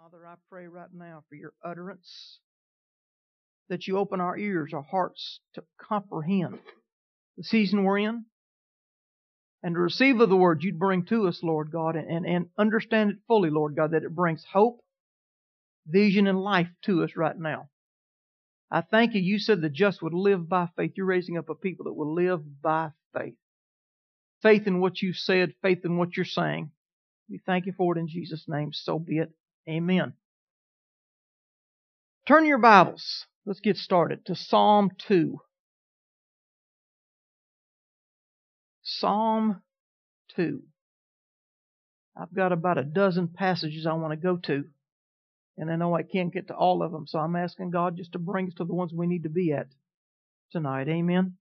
Father, I pray right now for your utterance, that you open our ears, our hearts to comprehend the season we're in, and to receive of the word you'd bring to us, Lord God, and understand it fully, Lord God, that it brings hope, vision, and life to us right now. I thank you. You said the just would live by faith. You're raising up a people that will live by faith. Faith in what you said, faith in what you're saying. We thank you for it in Jesus' name. So be it. Amen. Turn your Bibles. Let's get started to Psalm 2. Psalm 2. I've got about a dozen passages I want to go to, and I know I can't get to all of them, so I'm asking God just to bring us to the ones we need to be at tonight. Amen.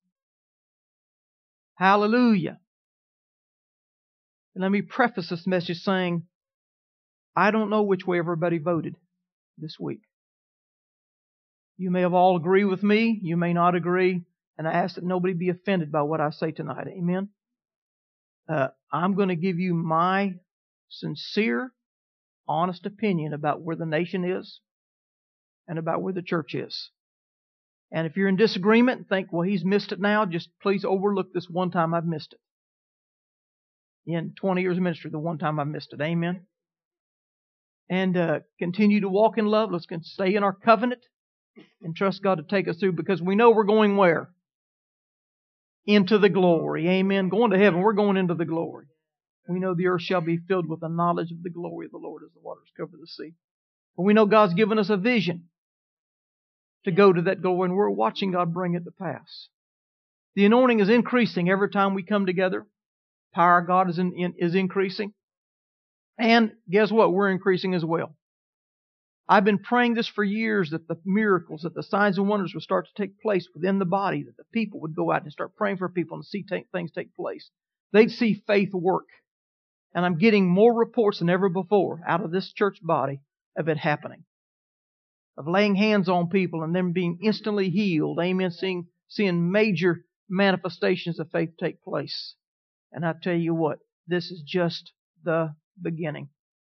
Hallelujah. And let me preface this message saying, I don't know which way everybody voted this week. You may have all agree with me, you may not agree, and I ask that nobody be offended by what I say tonight. Amen. I'm going to give you my sincere, honest opinion about where the nation is and about where the church is. And if you're in disagreement and think, well, he's missed it now, just please overlook this one time I've missed it. In 20 years of ministry, the one time I've missed it. Amen. And continue to walk in love. Let's stay in our covenant and trust God to take us through, because we know we're going where? Into the glory. Amen. Going to heaven. We're going into the glory. We know the earth shall be filled with the knowledge of the glory of the Lord as the waters cover the sea. But we know God's given us a vision to go to that goal, and we're watching God bring it to pass. The anointing is increasing every time we come together. Power of God is increasing. And guess what? We're increasing as well. I've been praying this for years, that the miracles, that the signs and wonders would start to take place within the body, that the people would go out and start praying for people and see things take place. They'd see faith work. And I'm getting more reports than ever before out of this church body of it happening. Of laying hands on people and them being instantly healed. Amen. Seeing major manifestations of faith take place. And I tell you what, this is just the beginning.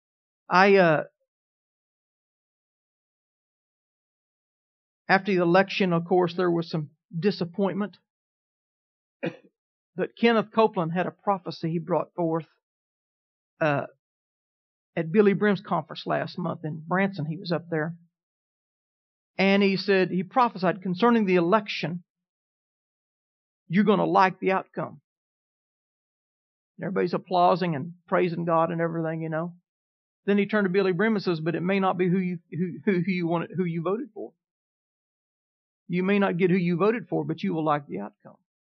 After the election, of course, there was some disappointment. But Kenneth Copeland had a prophecy he brought forth at Billy Brim's conference last month in Branson. He was up there. And he said, he prophesied concerning the election, you're going to like the outcome. And everybody's applauding and praising God and everything, you know. Then he turned to Billy Brim and says, but it may not be who you voted for. You may not get who you voted for, but you will like the outcome.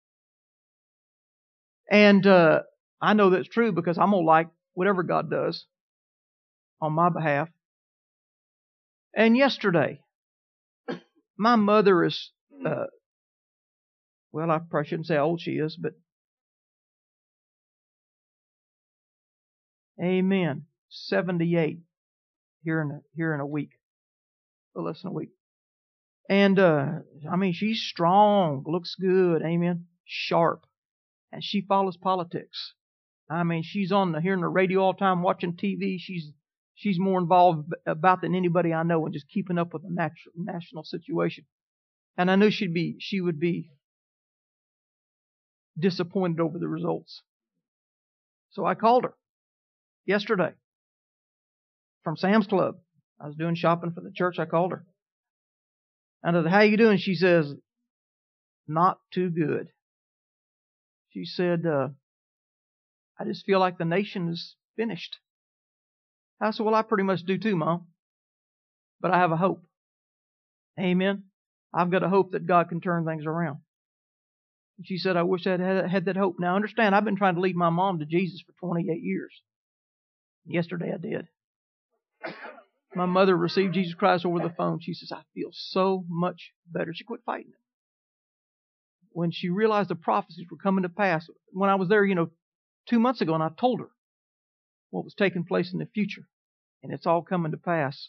And I know that's true, because I'm going to like whatever God does on my behalf. And yesterday, my mother is, well, I probably shouldn't say how old she is, but amen, 78 here in a week, a little less than a week. And she's strong, looks good, amen, sharp, and she follows politics. She's hearing the radio all the time, watching TV. She's more involved about than anybody I know, and just keeping up with the national situation. And I knew she would be disappointed over the results. So I called her yesterday from Sam's Club. I was doing shopping for the church. I called her. I said, how you doing? She says, not too good. She said, I just feel like the nation is finished. I said, well, I pretty much do too, Mom. But I have a hope. Amen. I've got a hope that God can turn things around. And she said, I wish I had that hope. Now, understand, I've been trying to lead my mom to Jesus for 28 years. Yesterday I did. My mother received Jesus Christ over the phone. She says, I feel so much better. She quit fighting it. When she realized the prophecies were coming to pass, when I was there, 2 months ago, and I told her what was taking place in the future, and it's all coming to pass,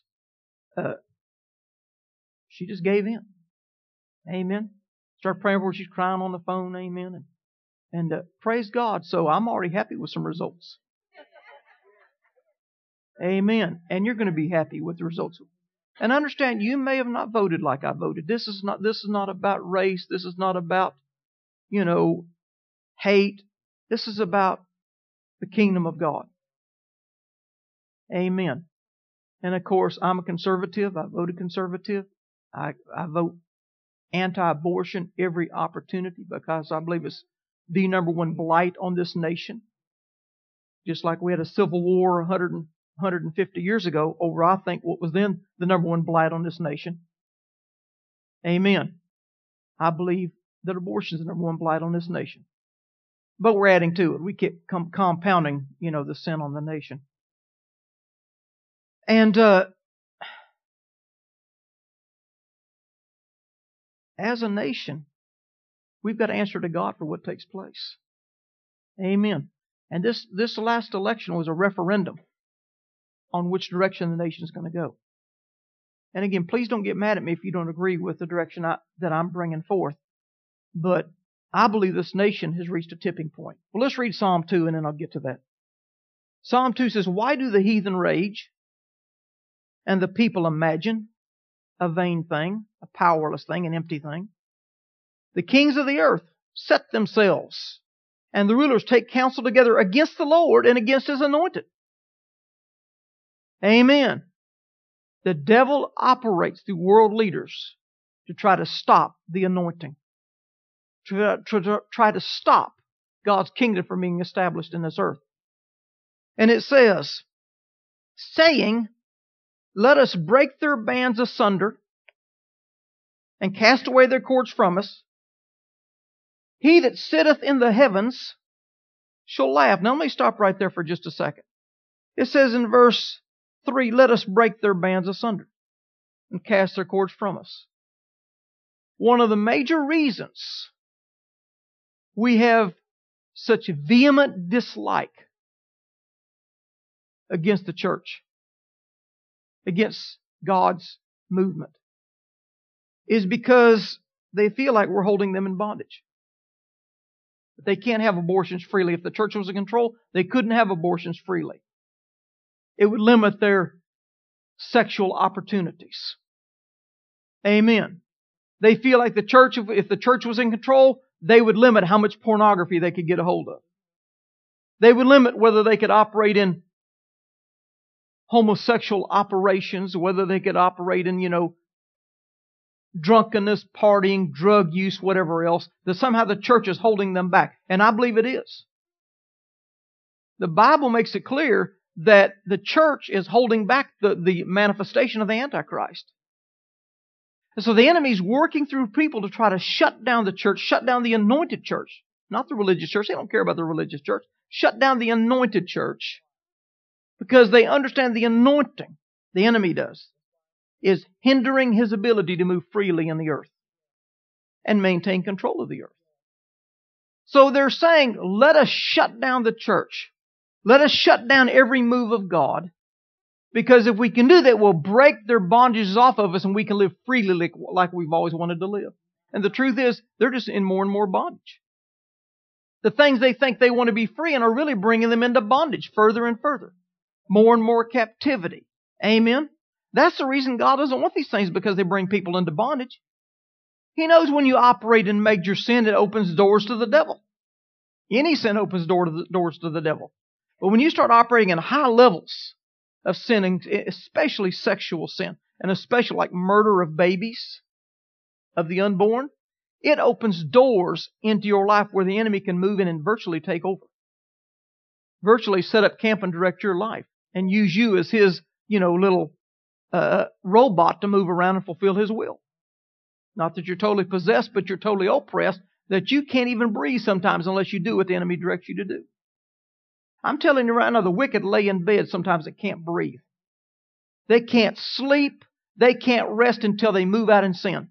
she just gave in. Amen. Started praying for her. She's crying on the phone. Amen. And praise God. So I'm already happy with some results. Amen. And you're going to be happy with the results. And understand, you may have not voted like I voted. This is not about race. This is not about, hate. This is about the kingdom of God. Amen. And of course, I'm a conservative. I voted conservative. I vote anti-abortion every opportunity because I believe it's the number one blight on this nation. Just like we had a civil war 150 years ago over, I think, what was then the number one blight on this nation. Amen. I believe that abortion is the number one blight on this nation. But we're adding to it. We keep compounding, the sin on the nation. And as a nation, we've got to answer to God for what takes place. Amen. And this last election was a referendum on which direction the nation is going to go. And again, please don't get mad at me if you don't agree with the direction that I'm bringing forth. But I believe this nation has reached a tipping point. Well, let's read Psalm 2 and then I'll get to that. Psalm 2 says, "Why do the heathen rage and the people imagine a vain thing, a powerless thing, an empty thing? The kings of the earth set themselves, and the rulers take counsel together against the Lord and against His anointed." Amen. The devil operates through world leaders to try to stop the anointing, to try to stop God's kingdom from being established in this earth. And it says, saying, "Let us break their bands asunder and cast away their cords from us. He that sitteth in the heavens shall laugh." Now let me stop right there for just a second. It says in verse 3, "Let us break their bands asunder and cast their cords from us." One of the major reasons we have such vehement dislike against the church, against God's movement, is because they feel like we're holding them in bondage. They can't have abortions freely. If the church was in control, they couldn't have abortions freely. It would limit their sexual opportunities. Amen. They feel like if the church was in control, they would limit how much pornography they could get a hold of. They would limit whether they could operate in homosexual operations, whether they could operate in, drunkenness, partying, drug use, whatever else, that somehow the church is holding them back. And I believe it is. The Bible makes it clear that the church is holding back the manifestation of the Antichrist. And so the enemy's working through people to try to shut down the church, shut down the anointed church. Not the religious church. They don't care about the religious church. Shut down the anointed church. Because they understand the anointing, the enemy does, is hindering his ability to move freely in the earth and maintain control of the earth. So they're saying, let us shut down the church. Let us shut down every move of God. Because if we can do that, we'll break their bondages off of us and we can live freely like we've always wanted to live. And the truth is, they're just in more and more bondage. The things they think they want to be free in are really bringing them into bondage further and further. More and more captivity. Amen? That's the reason God doesn't want these things, because they bring people into bondage. He knows when you operate in major sin, it opens doors to the devil. Any sin opens doors to the devil. But when you start operating in high levels of sinning, especially sexual sin, and especially like murder of babies, of the unborn, it opens doors into your life where the enemy can move in and virtually take over. Virtually set up camp and direct your life and use you as his, little robot to move around and fulfill his will. Not that you're totally possessed, but you're totally oppressed, that you can't even breathe sometimes unless you do what the enemy directs you to do. I'm telling you right now, the wicked lay in bed sometimes they can't breathe. They can't sleep. They can't rest until they move out in sin.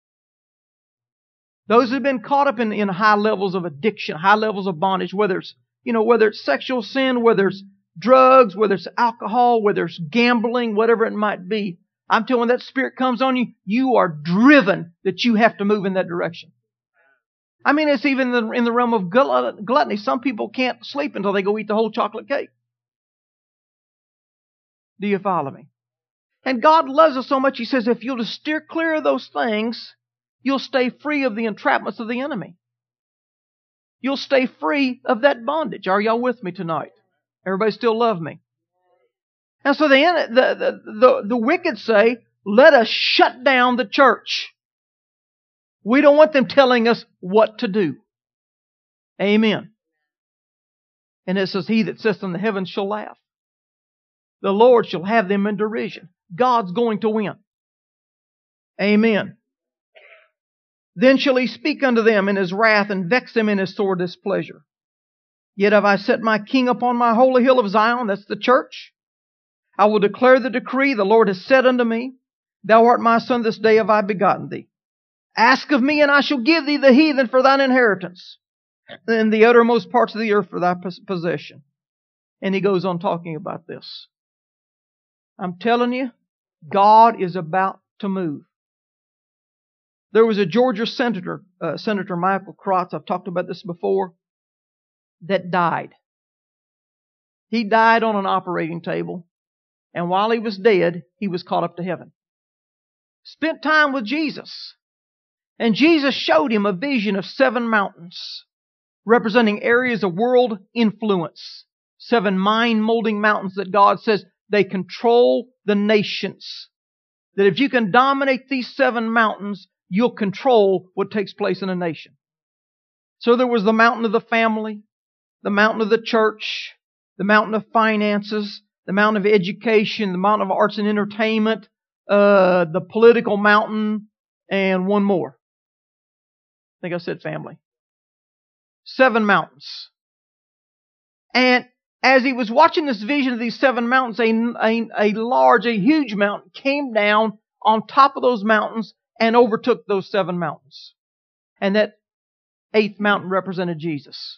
Those who've been caught up in high levels of addiction, high levels of bondage, whether it's sexual sin, whether it's drugs, whether it's alcohol, whether it's gambling, whatever it might be. I'm telling you, when that spirit comes on you, you are driven that you have to move in that direction. I mean, it's even in the realm of gluttony. Some people can't sleep until they go eat the whole chocolate cake. Do you follow me? And God loves us so much, He says, if you'll just steer clear of those things, you'll stay free of the entrapments of the enemy. You'll stay free of that bondage. Are y'all with me tonight? Everybody still love me? And so the wicked say, let us shut down the church. We don't want them telling us what to do. Amen. And it says, he that sits in the heavens shall laugh. The Lord shall have them in derision. God's going to win. Amen. Then shall He speak unto them in His wrath, and vex them in His sore displeasure. Yet have I set my king upon my holy hill of Zion, that's the church. I will declare the decree, the Lord has said unto me, Thou art my son, this day have I begotten thee. Ask of me, and I shall give thee the heathen for thine inheritance, and the uttermost parts of the earth for thy possession. And he goes on talking about this. I'm telling you, God is about to move. There was a Georgia senator, Senator Michael Krotz, I've talked about this before, that died. He died on an operating table, and while he was dead, he was caught up to heaven. Spent time with Jesus. And Jesus showed him a vision of 7 mountains, representing areas of world influence. 7 mind-molding mountains that God says they control the nations. That if you can dominate these 7 mountains, you'll control what takes place in a nation. So there was the mountain of the family, the mountain of the church, the mountain of finances, the mountain of education, the mountain of arts and entertainment, the political mountain, and one more. I think I said family. 7 mountains. And as he was watching this vision of these 7 mountains, a huge mountain came down on top of those mountains and overtook those 7 mountains. And that 8th mountain represented Jesus.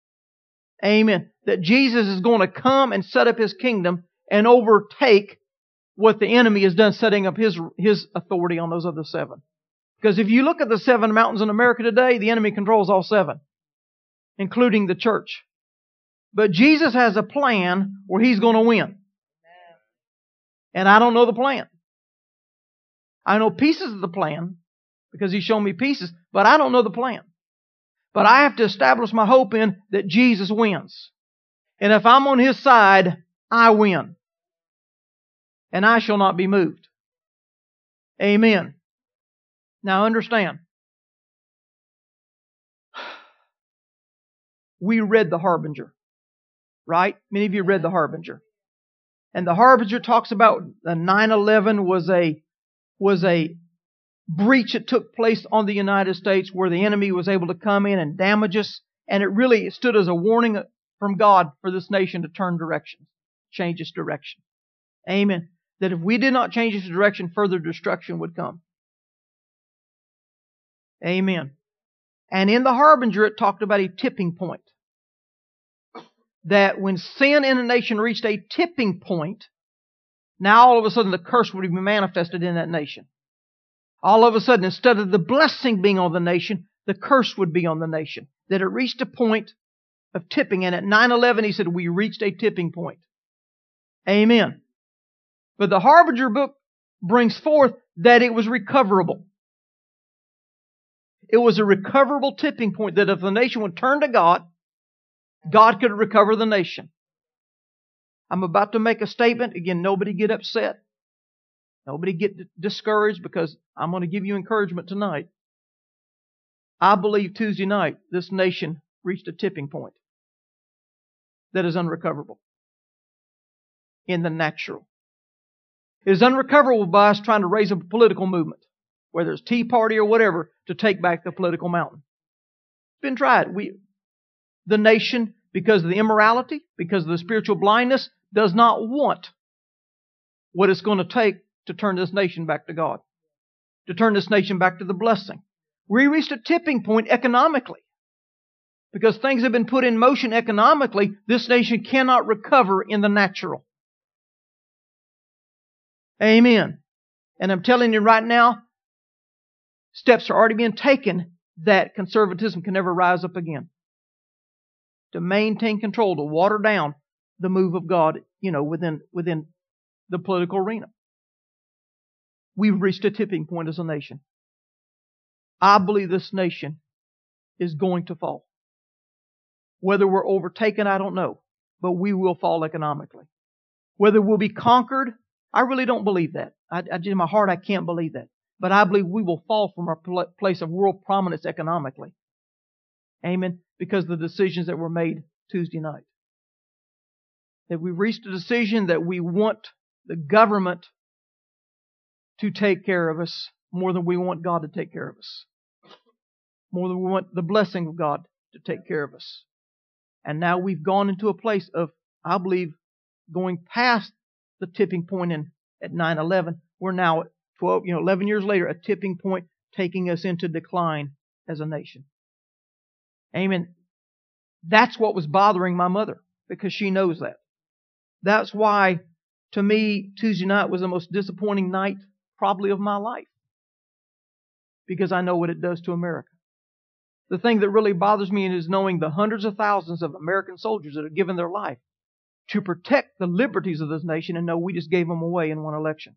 Amen. That Jesus is going to come and set up His kingdom and overtake what the enemy has done, setting up his authority on those other 7. Because if you look at the 7 mountains in America today, the enemy controls all 7, including the church. But Jesus has a plan where He's going to win. And I don't know the plan. I know pieces of the plan because He's shown me pieces, but I don't know the plan. But I have to establish my hope in that Jesus wins. And if I'm on His side, I win. And I shall not be moved. Amen. Now understand. We read The Harbinger. Right? Many of you read The Harbinger. And The Harbinger talks about 9/11 was a breach that took place on the United States where the enemy was able to come in and damage us. And it really stood as a warning from God for this nation to turn direction, change its direction. Amen. That if we did not change its direction, further destruction would come. Amen. And in The Harbinger, it talked about a tipping point. That when sin in a nation reached a tipping point, now all of a sudden the curse would be manifested in that nation. All of a sudden, instead of the blessing being on the nation, the curse would be on the nation. That it reached a point of tipping. And at 9/11, he said, we reached a tipping point. Amen. But the Harbinger book brings forth that it was recoverable. It was a recoverable tipping point that if the nation would turn to God, God could recover the nation. I'm about to make a statement. Again, nobody get upset. Nobody get discouraged because I'm going to give you encouragement tonight. I believe Tuesday night this nation reached a tipping point that is unrecoverable in the natural. It is unrecoverable by us trying to raise a political movement, whether it's Tea Party or whatever, to take back the political mountain. It's been tried. The nation, because of the immorality, because of the spiritual blindness, does not want what it's going to take to turn this nation back to God, to turn this nation back to the blessing. We reached a tipping point economically. Because things have been put in motion economically, this nation cannot recover in the natural. Amen. And I'm telling you right now, steps are already being taken that conservatism can never rise up again. To maintain control, to water down the move of God, within the political arena. We've reached a tipping point as a nation. I believe this nation is going to fall. Whether we're overtaken, I don't know. But we will fall economically. Whether we'll be conquered, I really don't believe that. In my heart, I can't believe that. But I believe we will fall from our place of world prominence economically. Amen. Because of the decisions that were made Tuesday night. That we've reached a decision that we want the government to take care of us more than we want God to take care of us. More than we want the blessing of God to take care of us. And now we've gone into a place of, I believe, going past the tipping point at 9/11. We're now at 11 years later, a tipping point taking us into decline as a nation. Amen. That's what was bothering my mother, because she knows that. That's why, to me, Tuesday night was the most disappointing night probably of my life. Because I know what it does to America. The thing that really bothers me is knowing the hundreds of thousands of American soldiers that have given their life to protect the liberties of this nation and know we just gave them away in one election.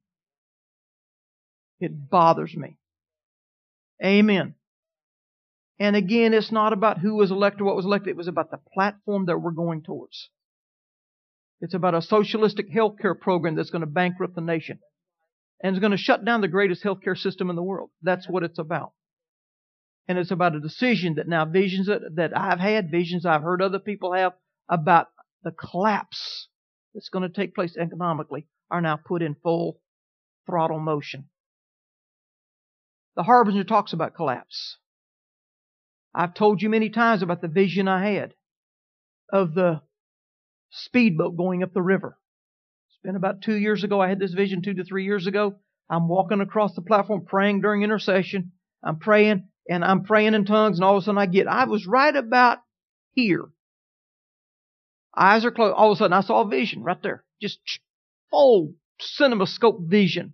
It bothers me. Amen. And again, it's not about who was elected or what was elected. It was about the platform that we're going towards. It's about a socialistic healthcare program that's going to bankrupt the nation. And it's going to shut down the greatest healthcare system in the world. That's what it's about. And it's about a decision that now visions that I've had, visions I've heard other people have about the collapse that's going to take place economically are now put in full throttle motion. The Harbinger talks about collapse. I've told you many times about the vision I had of the speedboat going up the river. It's been about 2 years ago. I had this vision 2 to 3 years ago. I'm walking across the platform praying during intercession. I'm praying in tongues, and all of a sudden I was right about here. Eyes are closed. All of a sudden I saw a vision right there. Just full cinemascope vision.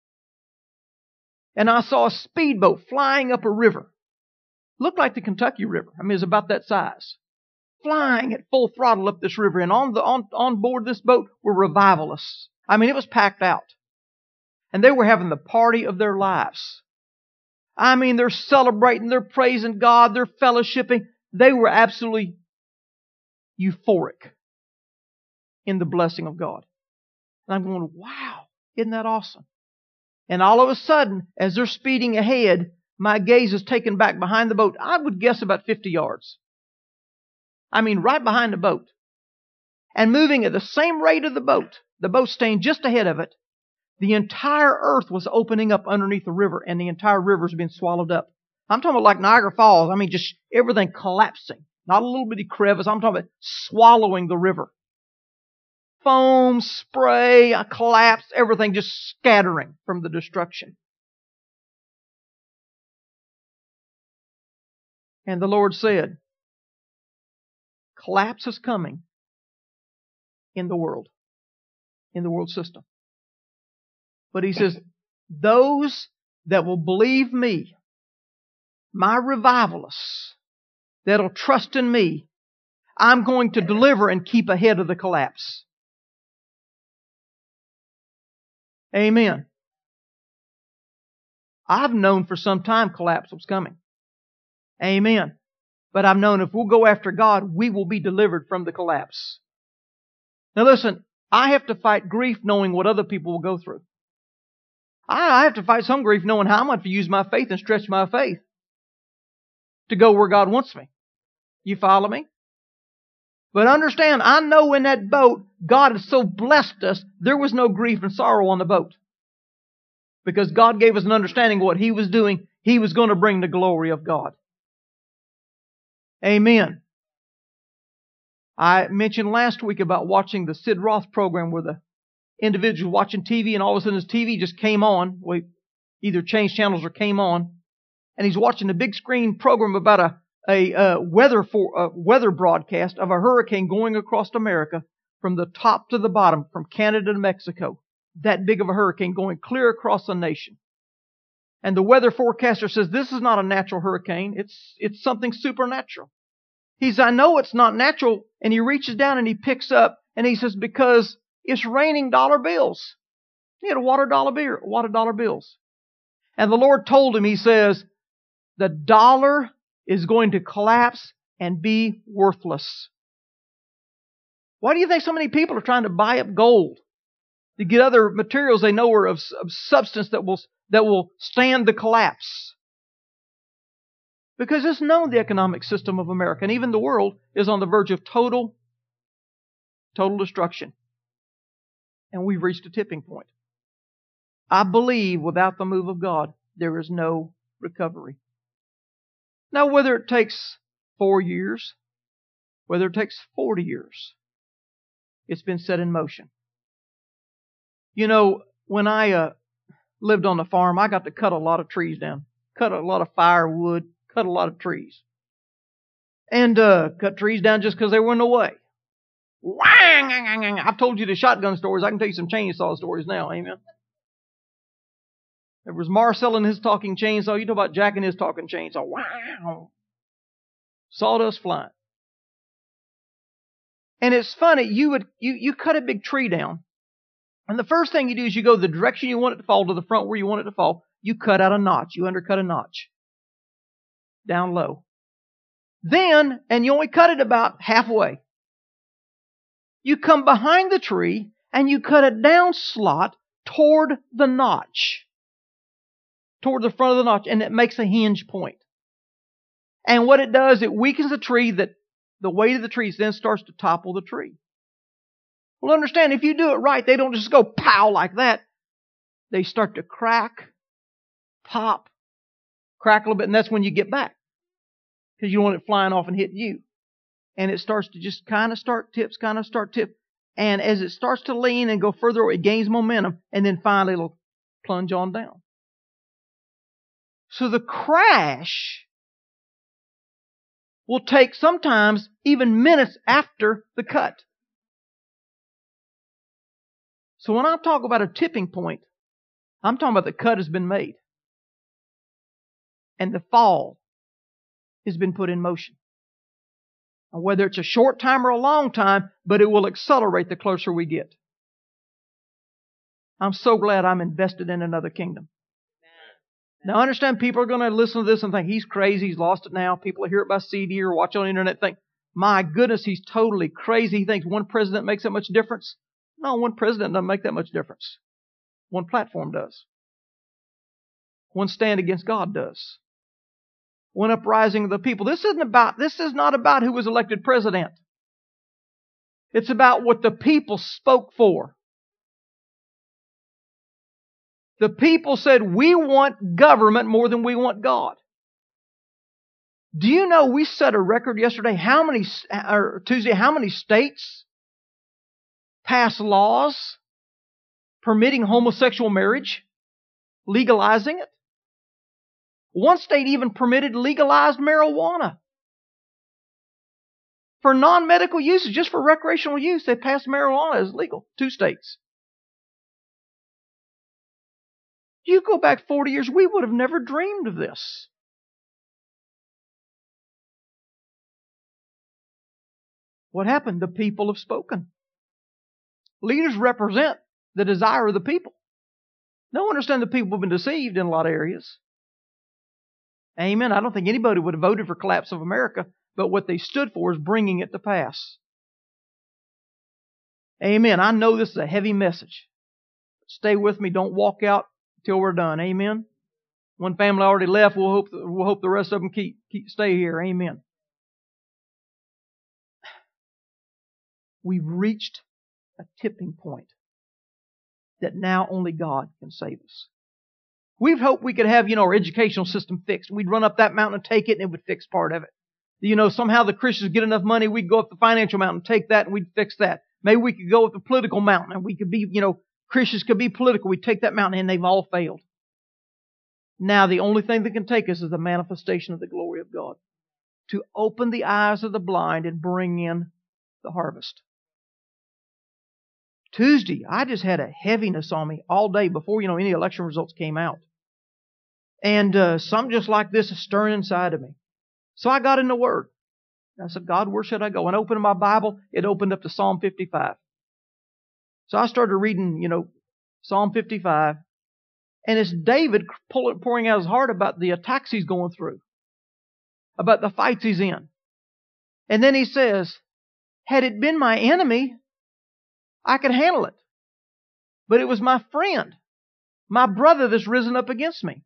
And I saw a speedboat flying up a river. Looked like the Kentucky River. I mean, it was about that size. Flying at full throttle up this river. And on board this boat were revivalists. I mean, it was packed out. And they were having the party of their lives. I mean, they're celebrating, they're praising God, they're fellowshipping. They were absolutely euphoric in the blessing of God. And I'm going, wow, isn't that awesome? And all of a sudden, as they're speeding ahead, my gaze is taken back behind the boat. I would guess about 50 yards. I mean, right behind the boat. And moving at the same rate of the boat staying just ahead of it, the entire earth was opening up underneath the river, and the entire river was being swallowed up. I'm talking about like Niagara Falls. I mean, just everything collapsing. Not a little bitty crevice. I'm talking about swallowing the river. Foam, spray, a collapse, everything just scattering from the destruction. And the Lord said, collapse is coming in the world system. But He says, those that will believe me, my revivalists, that'll trust in me, I'm going to deliver and keep ahead of the collapse. Amen. I've known for some time collapse was coming. Amen. But I've known if we'll go after God, we will be delivered from the collapse. Now listen, I have to fight grief knowing what other people will go through. I have to fight some grief knowing how I'm going to use my faith and stretch my faith to go where God wants me. You follow me? But understand, I know in that boat, God has so blessed us, there was no grief and sorrow on the boat. Because God gave us an understanding of what He was doing. He was going to bring the glory of God. Amen. I mentioned last week about watching the Sid Roth program where the individual watching TV and all of a sudden his TV just came on. We either changed channels or came on. And he's watching a big screen program about a weather broadcast of a hurricane going across America from the top to the bottom, from Canada to Mexico. That big of a hurricane going clear across the nation. And the weather forecaster says, this is not a natural hurricane. It's something supernatural. He says, I know it's not natural. And he reaches down and he picks up and he says, because it's raining dollar bills. He had $1 bills. And the Lord told him, He says, the dollar is going to collapse and be worthless. Why do you think so many people are trying to buy up gold to get other materials they know are of substance that will stand the collapse? Because it's known the economic system of America and even the world is on the verge of total destruction. And we've reached a tipping point. I believe without the move of God, there is no recovery. Now, whether it takes 4 years, whether it takes 40 years, it's been set in motion. You know, when I lived on the farm, I got to cut a lot of trees down, cut a lot of firewood, cut a lot of trees. And cut trees down just because they were in the way. I've told you the shotgun stories. I can tell you some chainsaw stories now. Amen. There was Marcel and his talking chainsaw. You talk about Jack and his talking chainsaw. Wow. Sawdust flying. And it's funny, you cut a big tree down. And the first thing you do is you go the direction you want it to fall to the front where you want it to fall. You cut out a notch. You undercut a notch. Down low. Then, and you only cut it about halfway, you come behind the tree and you cut a down slot toward the notch. Toward the front of the notch. And it makes a hinge point. And what it does, it weakens the tree that the weight of the tree then starts to topple the tree. Well, understand, if you do it right, they don't just go pow like that. They start to crack, pop, crack a little bit, and that's when you get back. Because you don't want it flying off and hitting you. And it starts to just kind of start tip. And as it starts to lean and go further, it gains momentum, and then finally it'll plunge on down. So the crash will take sometimes even minutes after the cut. So when I talk about a tipping point, I'm talking about the cut has been made. And the fall has been put in motion. And whether it's a short time or a long time, but it will accelerate the closer we get. I'm so glad I'm invested in another kingdom. Now, I understand people are going to listen to this and think, he's crazy, he's lost it now. People hear it by CD or watch on the internet and think, my goodness, he's totally crazy. He thinks one president makes that much difference. No, one president doesn't make that much difference. One platform does. One stand against God does. One uprising of the people. This is not about who was elected president. It's about what the people spoke for. The people said, we want government more than we want God. Do you know we set a record yesterday? How many states passed laws permitting homosexual marriage, legalizing it? One state even permitted legalized marijuana. For non-medical uses, just for recreational use, they passed marijuana as legal. 2 states. You go back 40 years, we would have never dreamed of this. What happened? The people have spoken. Leaders represent the desire of the people. Now, understand the people have been deceived in a lot of areas. Amen. I don't think anybody would have voted for collapse of America, but what they stood for is bringing it to pass. Amen. I know this is a heavy message. Stay with me. Don't walk out till we're done. Amen. One family already left. We'll hope the rest of them stay here. Amen. We've reached a tipping point that now only God can save us. We've hoped we could have, our educational system fixed. We'd run up that mountain and take it and it would fix part of it. Somehow the Christians get enough money, we'd go up the financial mountain, take that and we'd fix that. Maybe we could go up the political mountain and we could be, Christians could be political. We'd take that mountain and they've all failed. Now the only thing that can take us is the manifestation of the glory of God. To open the eyes of the blind and bring in the harvest. Tuesday, I just had a heaviness on me all day before, any election results came out. And something just like this is stirring inside of me. So I got in the Word. I said, God, where should I go? And opening my Bible, it opened up to Psalm 55. So I started reading, Psalm 55. And it's David pouring out his heart about the attacks he's going through, about the fights he's in. And then he says, had it been my enemy, I could handle it. But it was my friend, my brother that's risen up against me.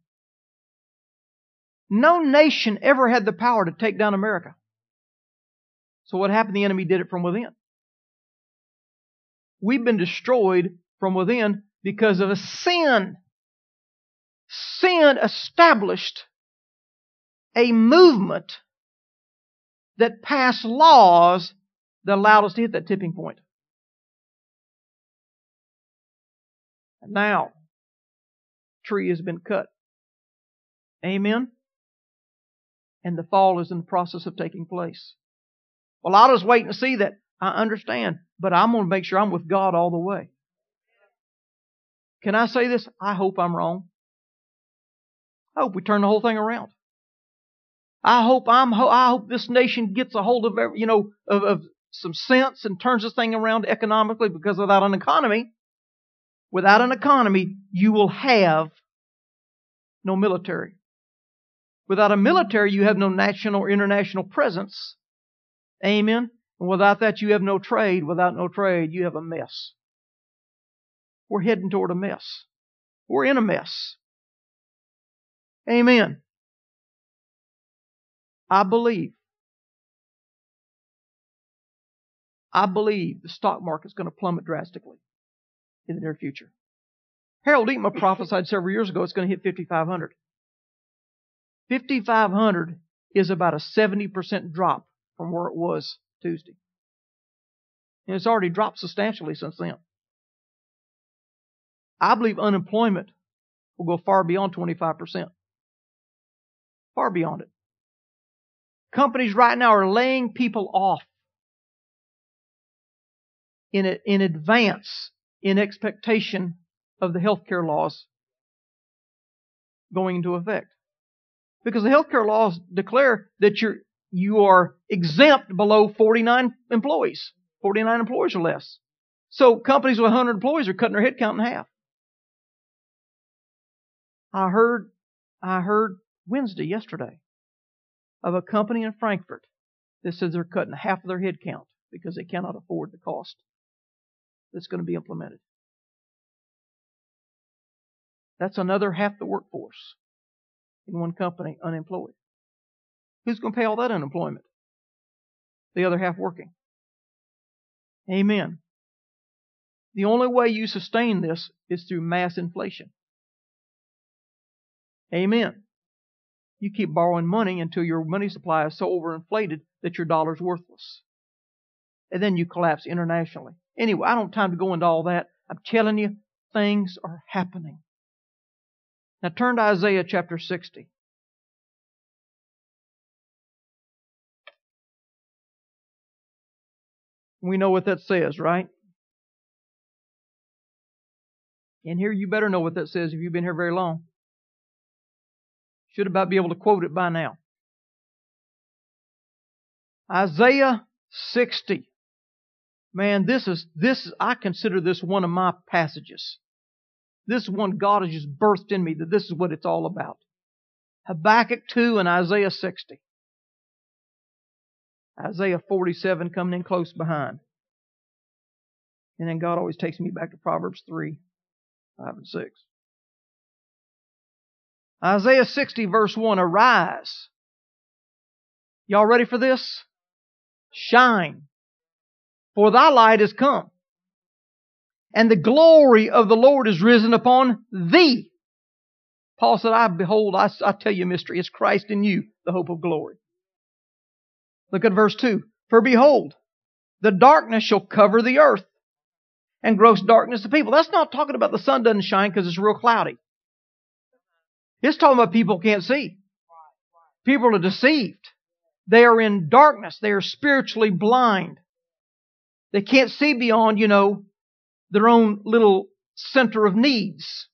No nation ever had the power to take down America. So what happened? The enemy did it from within. We've been destroyed from within because of a sin. Sin established a movement that passed laws that allowed us to hit that tipping point. And now, tree has been cut. Amen? And the fall is in the process of taking place. Well, I'll just wait and see that. I understand, but I'm going to make sure I'm with God all the way. Can I say this? I hope I'm wrong. I hope we turn the whole thing around. I hope this nation gets a hold of some sense and turns this thing around economically, because without an economy, you will have no military. Without a military, you have no national or international presence. Amen. And without that, you have no trade. Without no trade, you have a mess. We're heading toward a mess. We're in a mess. Amen. I believe the stock market is going to plummet drastically in the near future. Harold Eatman prophesied several years ago it's going to hit 5,500. 5,500 is about a 70% drop from where it was Tuesday. And it's already dropped substantially since then. I believe unemployment will go far beyond 25%. Far beyond it. Companies right now are laying people off in advance, in expectation of the healthcare laws going into effect. Because the healthcare laws declare that you are exempt below 49 employees. 49 employees or less. So companies with 100 employees are cutting their headcount in half. I heard yesterday, of a company in Frankfurt that says they're cutting half of their headcount because they cannot afford the cost that's going to be implemented. That's another half the workforce in one company unemployed. Who's going to pay all that unemployment? The other half working. Amen. The only way you sustain this is through mass inflation. Amen. You keep borrowing money until your money supply is so overinflated that your dollar's worthless. And then you collapse internationally. Anyway, I don't have time to go into all that. I'm telling you, things are happening. Now turn to Isaiah chapter 60. We know what that says, right? And here you better know what that says if you've been here very long. Should about be able to quote it by now. Isaiah 60. Man, I consider this one of my passages. This is one God has just birthed in me, that this is what it's all about. Habakkuk 2 and Isaiah 60. Isaiah 47 coming in close behind. And then God always takes me back to Proverbs 3, 5, and 6. Isaiah 60 verse 1, arise. Y'all ready for this? Shine, for thy light is come, and the glory of the Lord is risen upon thee. Paul said, I tell you a mystery. It's Christ in you, the hope of glory. Look at verse 2. For behold, the darkness shall cover the earth, and gross darkness the people. That's not talking about the sun doesn't shine because it's real cloudy. It's talking about people can't see. People are deceived. They are in darkness. They are spiritually blind. They can't see beyond, their own little center of needs.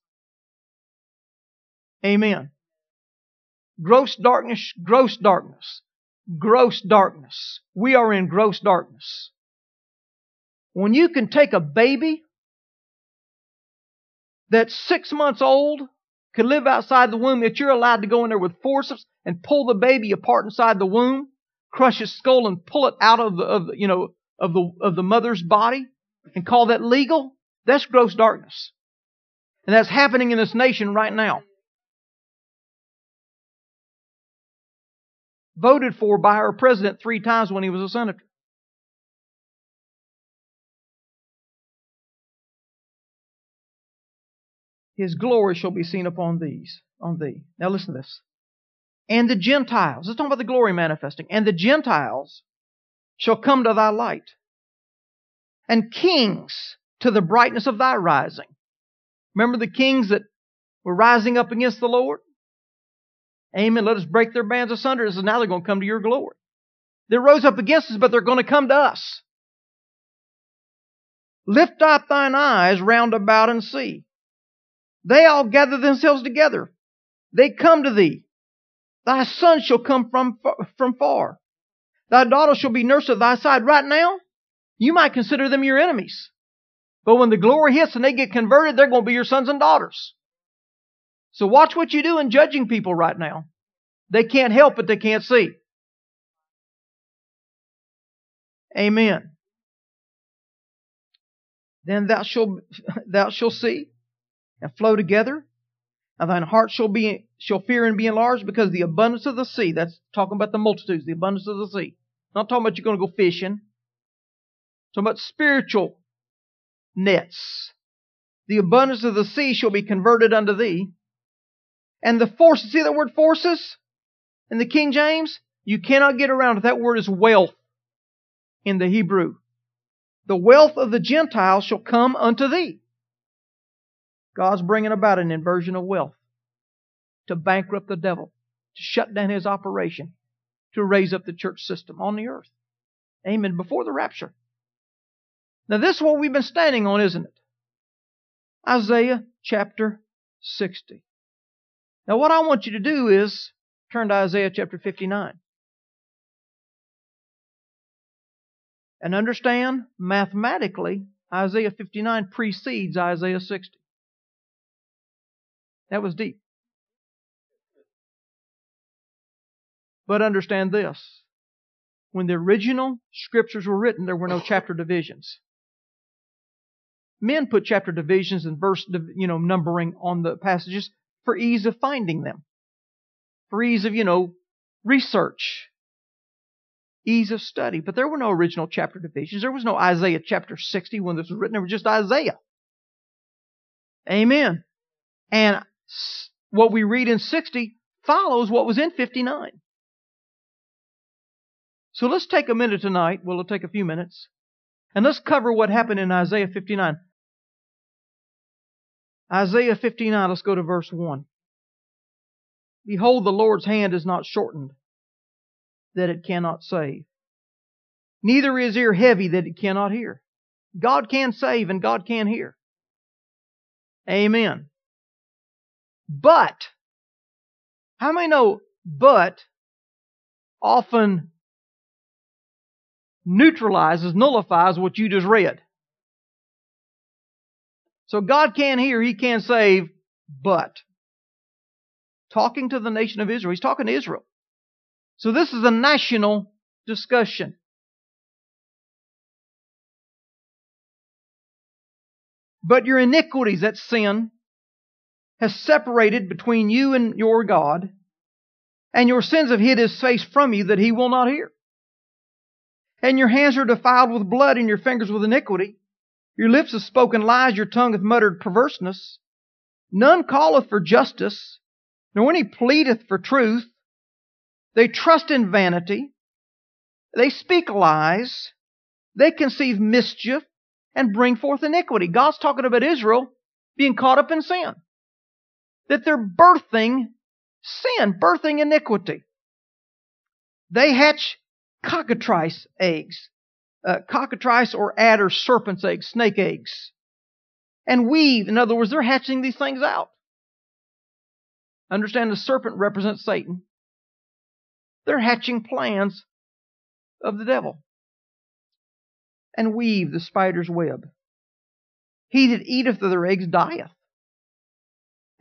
Amen. Gross darkness, gross darkness, gross darkness. We are in gross darkness. When you can take a baby that's 6 months old could live outside the womb, that you're allowed to go in there with forceps and pull the baby apart inside the womb, crush his skull and pull it out of the mother's body, and call that legal? That's gross darkness. And that's happening in this nation right now. Voted for by our president 3 times when he was a senator. His glory shall be seen upon thee. Now listen to this. And the Gentiles, let's talk about the glory manifesting. And the Gentiles shall come to thy light, and kings to the brightness of thy rising. Remember the kings that were rising up against the Lord? Amen. Let us break their bands asunder. This is now they're going to come to your glory. They rose up against us, but they're going to come to us. Lift up thine eyes round about and see. They all gather themselves together. They come to thee. Thy son shall come from far. Thy daughter shall be nursed at thy side. Right now, you might consider them your enemies. But when the glory hits and they get converted, they're going to be your sons and daughters. So watch what you do in judging people right now. They can't help it, they can't see. Amen. Then thou shalt see and flow together, and thine heart shall fear and be enlarged, because the abundance of the sea, that's talking about the multitudes, the abundance of the sea. Not talking about you're going to go fishing. Talking about spiritual nets. The abundance of the sea shall be converted unto thee. And the forces, see that word forces in the King James? You cannot get around it. That word is wealth in the Hebrew. The wealth of the Gentiles shall come unto thee. God's bringing about an inversion of wealth to bankrupt the devil, to shut down his operation, to raise up the church system on the earth. Amen. Before the rapture. Now this is what we've been standing on, isn't it? Isaiah chapter 60. Now what I want you to do is turn to Isaiah chapter 59. And understand, mathematically, Isaiah 59 precedes Isaiah 60. That was deep. But understand this. When the original scriptures were written, there were no chapter divisions. Men put chapter divisions and verse, numbering on the passages for ease of finding them. For ease of, research. Ease of study. But there were no original chapter divisions. There was no Isaiah chapter 60 when this was written. There was just Isaiah. Amen. And what we read in 60 follows what was in 59. So let's take a minute tonight. Well, it'll take a few minutes. And let's cover what happened in Isaiah 59. Isaiah 59, let's go to verse 1. Behold, the Lord's hand is not shortened, that it cannot save. Neither is ear heavy, that it cannot hear. God can save and God can hear. Amen. But, how many know but often nullifies what you just read? So God can hear, He can save, but. Talking to the nation of Israel. He's talking to Israel. So this is a national discussion. But your iniquities, that sin, has separated between you and your God, and your sins have hid His face from you that He will not hear. And your hands are defiled with blood, and your fingers with iniquity. Your lips have spoken lies, your tongue hath muttered perverseness. None calleth for justice, nor any pleadeth for truth. They trust in vanity. They speak lies. They conceive mischief and bring forth iniquity. God's talking about Israel being caught up in sin. That they're birthing sin, birthing iniquity. They hatch cockatrice eggs. Cockatrice or adder, serpent's eggs, snake eggs. And weave. In other words, they're hatching these things out. Understand the serpent represents Satan. They're hatching plans of the devil. And weave the spider's web. He that eateth of their eggs dieth.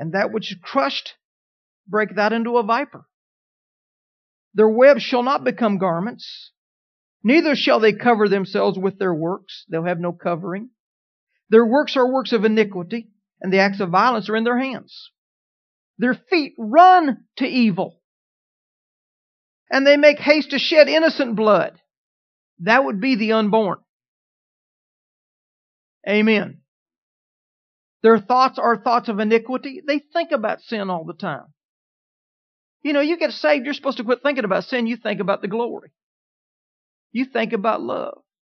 and that which is crushed, break that into a viper. Their webs shall not become garments, neither shall they cover themselves with their works. They'll have no covering. Their works are works of iniquity, and the acts of violence are in their hands. Their feet run to evil, and they make haste to shed innocent blood. That would be the unborn. Amen. Their thoughts are thoughts of iniquity. They think about sin all the time. You know, you get saved, you're supposed to quit thinking about sin. You think about the glory. You think about love.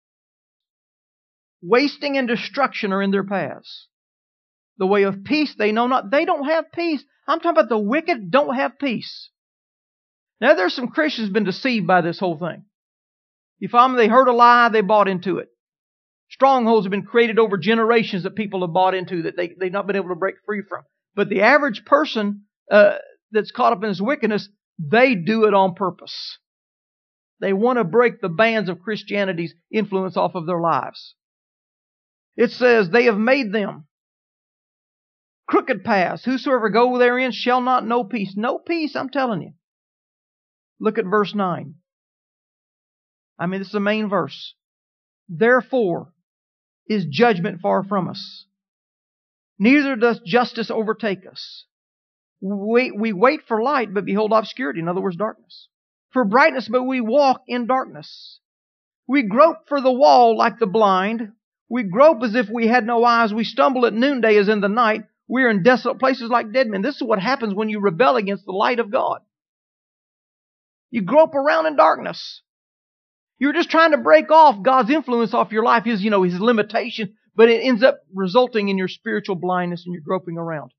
Wasting and destruction are in their paths. The way of peace they know not. They don't have peace. I'm talking about the wicked don't have peace. Now there's some Christians been deceived by this whole thing. You find them, they heard a lie, they bought into it. Strongholds have been created over generations that people have bought into that they've not been able to break free from. But the average person that's caught up in this wickedness, they do it on purpose. They want to break the bands of Christianity's influence off of their lives. It says, they have made them crooked paths. Whosoever go therein shall not know peace. No peace, I'm telling you. Look at verse 9. I mean, this is the main verse. Therefore is judgment far from us, neither doth justice overtake us. We wait for light, but behold obscurity. In other words, darkness. For brightness, but we walk in darkness. We grope for the wall like the blind. We grope as if we had no eyes. We stumble at noonday as in the night. We are in desolate places like dead men. This is what happens when you rebel against the light of God. You grope around in darkness. You're just trying to break off God's influence off your life, His limitation, but it ends up resulting in your spiritual blindness and you're groping around.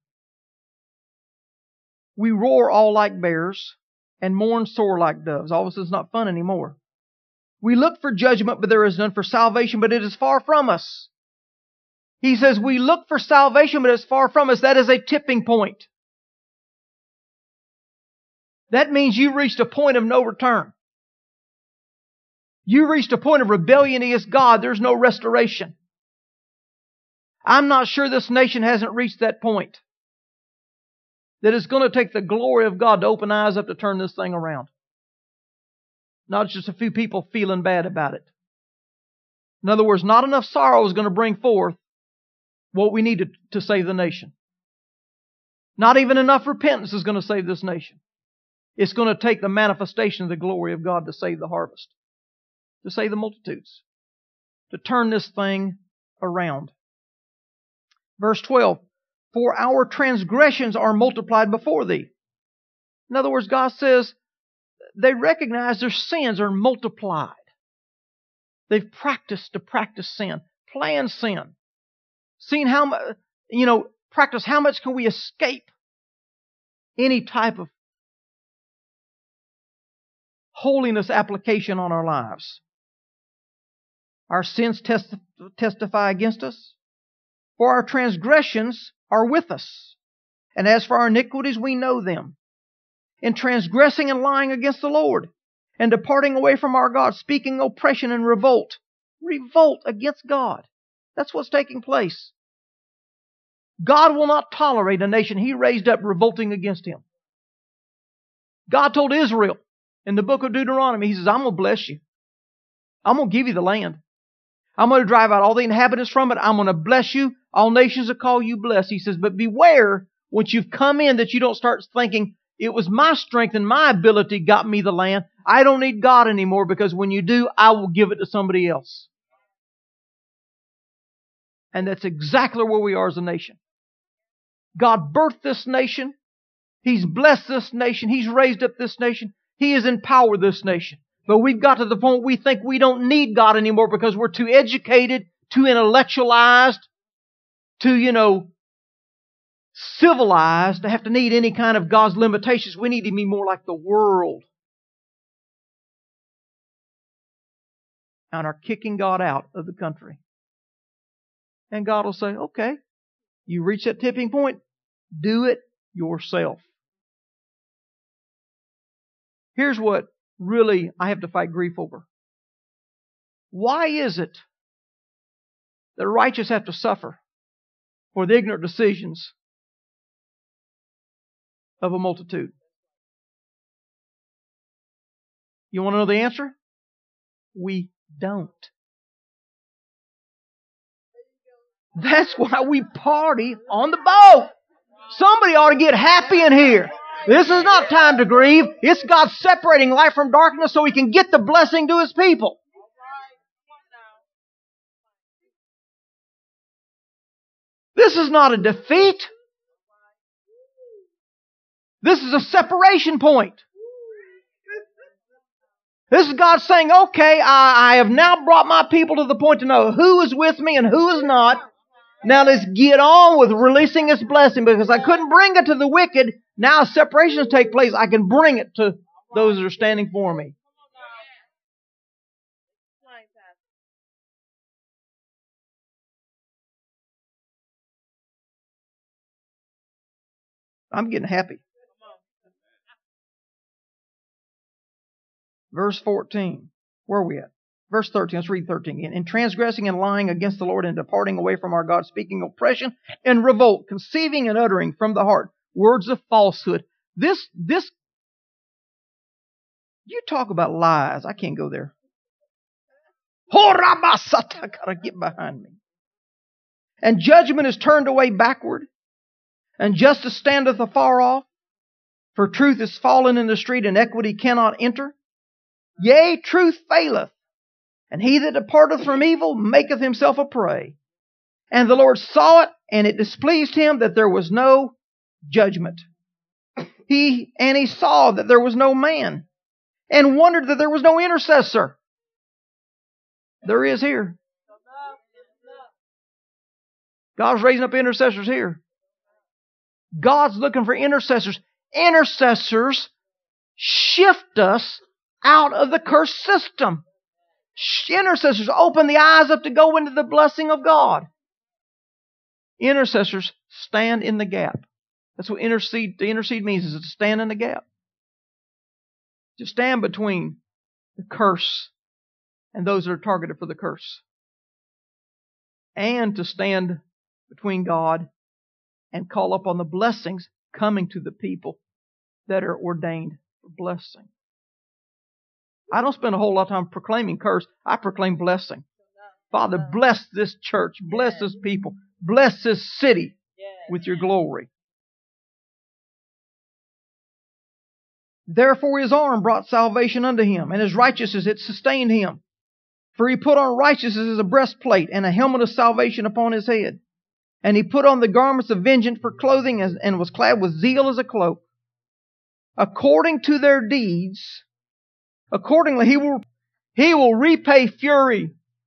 We roar all like bears and mourn sore like doves. All of a sudden it's not fun anymore. We look for judgment, but there is none, for salvation, but it is far from us. He says we look for salvation, but it's far from us. That is a tipping point. That means you reached a point of no return. You reached a point of rebellion against God. There's no restoration. I'm not sure this nation hasn't reached that point. That it's going to take the glory of God to open eyes up to turn this thing around. Not just a few people feeling bad about it. In other words, not enough sorrow is going to bring forth what we need to save the nation. Not even enough repentance is going to save this nation. It's going to take the manifestation of the glory of God to save the harvest. To save the multitudes. To turn this thing around. Verse 12. For our transgressions are multiplied before thee. In other words, God says they recognize their sins are multiplied. They've practiced to practice sin. Planned sin. Seen how much, practice how much can we escape any type of holiness application on our lives. Our sins testify against us. For our transgressions are with us. And as for our iniquities, we know them. In transgressing and lying against the Lord, and departing away from our God, speaking oppression and revolt. Revolt against God. That's what's taking place. God will not tolerate a nation He raised up revolting against Him. God told Israel in the book of Deuteronomy, He says, I'm going to bless you. I'm going to give you the land. I'm going to drive out all the inhabitants from it. I'm going to bless you. All nations will call you blessed. He says, but beware once you've come in that you don't start thinking, it was my strength and my ability got me the land. I don't need God anymore, because when you do, I will give it to somebody else. And that's exactly where we are as a nation. God birthed this nation. He's blessed this nation. He's raised up this nation. He has empowered this nation. But we've got to the point we think we don't need God anymore because we're too educated, too intellectualized, too, civilized to have to need any kind of God's limitations. We need to be more like the world. And are kicking God out of the country. And God will say, okay, you reach that tipping point, do it yourself. Here's what really I have to fight grief over. Why is it that righteous have to suffer for the ignorant decisions of a multitude? You want to know the answer? We don't. That's why we party on the boat. Somebody ought to get happy in here. This is not time to grieve. It's God separating light from darkness so He can get the blessing to His people. This is not a defeat. This is a separation point. This is God saying, okay, I have now brought my people to the point to know who is with me and who is not. Now let's get on with releasing His blessing, because I couldn't bring it to the wicked. Now separations take place. I can bring it to those that are standing for me. I'm getting happy. Verse 14. Where are we at? Verse 13. Let's read 13 again. In transgressing and lying against the Lord and departing away from our God, speaking oppression and revolt, conceiving and uttering from the heart words of falsehood. This, you talk about lies. I can't go there. Gotta get behind me. And judgment is turned away backward, and justice standeth afar off. For truth is fallen in the street, and equity cannot enter. Yea, truth faileth, and he that departeth from evil maketh himself a prey. And the Lord saw it, and it displeased Him that there was no judgment. He saw that there was no man, and wondered that there was no intercessor. There is here. God's raising up intercessors here. God's looking for intercessors. Intercessors shift us out of the cursed system. Intercessors open the eyes up to go into the blessing of God. Intercessors stand in the gap. That's what intercede means, is to stand in the gap. To stand between the curse and those that are targeted for the curse. And to stand between God and call upon the blessings coming to the people that are ordained for blessing. I don't spend a whole lot of time proclaiming curse. I proclaim blessing. Father, bless this church. Bless this people. Bless this city with your glory. Therefore His arm brought salvation unto him, and His righteousness it sustained him. For He put on righteousness as a breastplate, and a helmet of salvation upon His head. And He put on the garments of vengeance for clothing, and was clad with zeal as a cloak. According to their deeds, accordingly He will repay fury.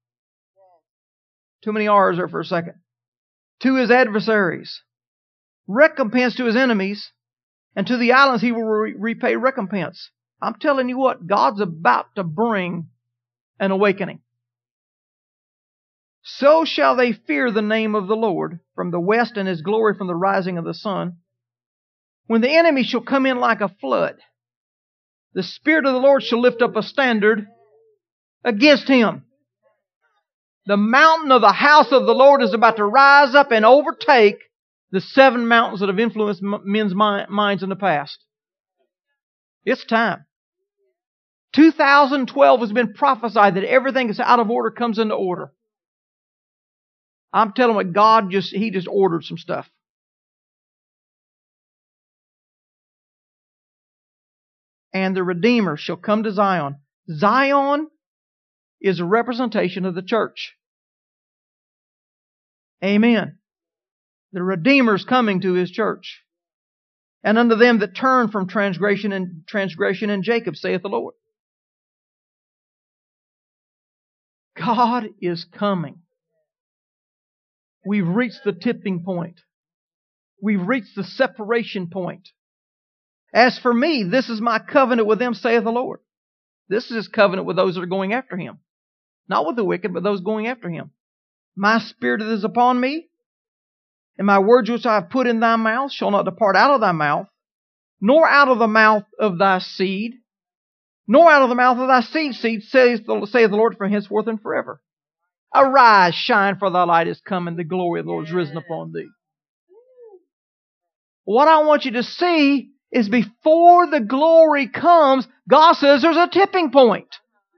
Too many R's there for a second. To His adversaries. Recompense to His enemies. And to the islands He will repay recompense. I'm telling you what, God's about to bring an awakening. So shall they fear the name of the Lord from the west, and His glory from the rising of the sun. When the enemy shall come in like a flood, the Spirit of the Lord shall lift up a standard against him. The mountain of the house of the Lord is about to rise up and overtake the 7 mountains that have influenced men's minds in the past. It's time. 2012 has been prophesied that everything that's out of order comes into order. I'm telling you, God He just ordered some stuff. And the Redeemer shall come to Zion. Zion is a representation of the church. Amen. The Redeemer is coming to His church. And unto them that turn from transgression in Jacob, saith the Lord. God is coming. We've reached the tipping point. We've reached the separation point. As for me, this is my covenant with them, saith the Lord. This is His covenant with those that are going after Him. Not with the wicked, but those going after Him. My Spirit is upon me, and my words which I have put in thy mouth shall not depart out of thy mouth, nor out of the mouth of thy seed, nor out of the mouth of thy seed, saith the Lord, from henceforth and forever. Arise, shine, for thy light is come, and the glory of the Lord is risen upon thee. What I want you to see is before the glory comes, God says there's a tipping point.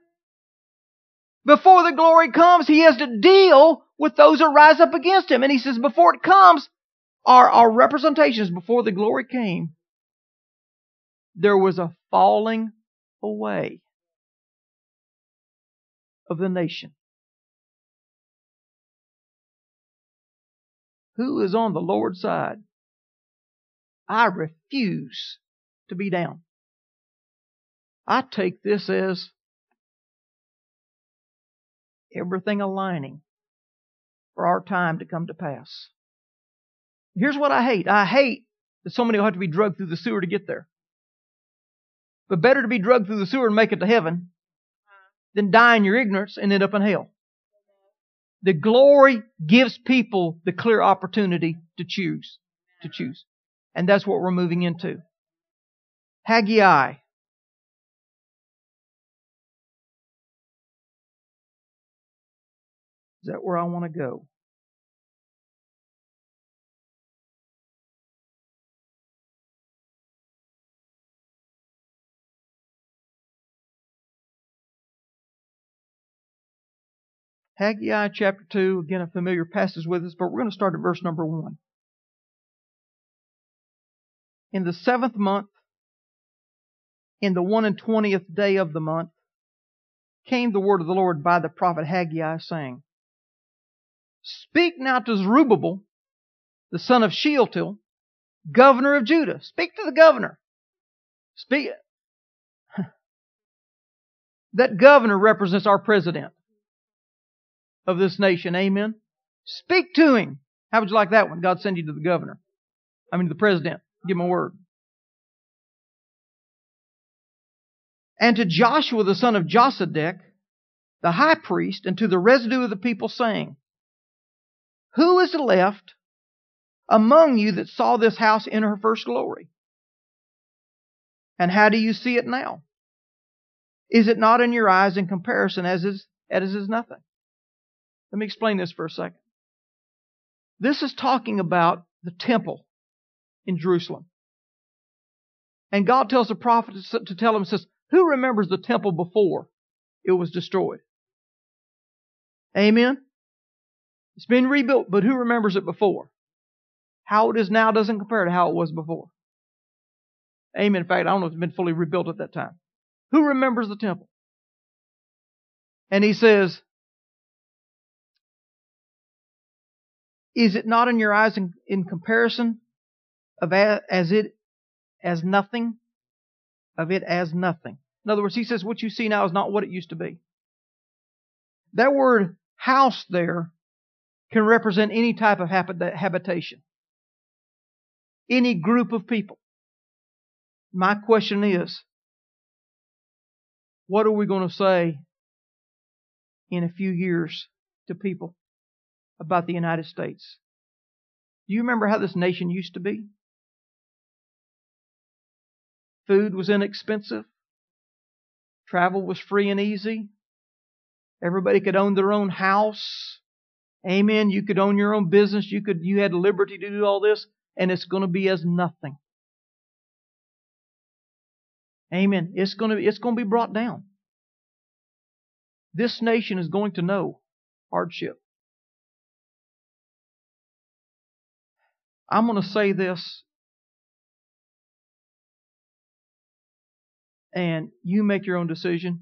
Before the glory comes, He has to deal with those that rise up against Him. And He says before it comes, our representations, before the glory came, there was a falling away of the nation. Who is on the Lord's side? I refuse to be down. I take this as everything aligning for our time to come to pass. Here's what I hate. I hate that somebody will have to be drugged through the sewer to get there. But better to be drugged through the sewer and make it to heaven than die in your ignorance and end up in hell. The glory gives people the clear opportunity to choose. And that's what we're moving into. Haggai. Is that where I want to go? Haggai chapter 2, again a familiar passage with us, but we're going to start at verse number 1. In the 7th month, in the 21st day of the month, came the word of the Lord by the prophet Haggai, saying, Speak now to Zerubbabel, the son of Shealtiel, governor of Judah. Speak to the governor. Speak. That governor represents our president of this nation. Amen. Speak to him. How would you like that one? God send you to the governor. The president. Give him a word. And to Joshua the son of Josedech, the high priest, and to the residue of the people, saying, Who is left among you that saw this house in her first glory? And how do you see it now? Is it not in your eyes in comparison as is nothing? Let me explain this for a second. This is talking about the temple in Jerusalem. And God tells the prophet to tell him, says, who remembers the temple before it was destroyed? Amen? It's been rebuilt, but who remembers it before? How it is now doesn't compare to how it was before. Amen. In fact, I don't know if it's been fully rebuilt at that time. Who remembers the temple? And he says, is it not in your eyes in comparison of as nothing? Of it as nothing. In other words, he says what you see now is not what it used to be. That word house there can represent any type of habitation. Any group of people. My question is, what are we going to say in a few years to people about the United States? Do you remember how this nation used to be? Food was inexpensive. Travel was free and easy. Everybody could own their own house. Amen. You could own your own business. You had liberty to do all this, and it's going to be as nothing. Amen. It's going to be brought down. This nation is going to know hardship. I'm going to say this, and you make your own decision.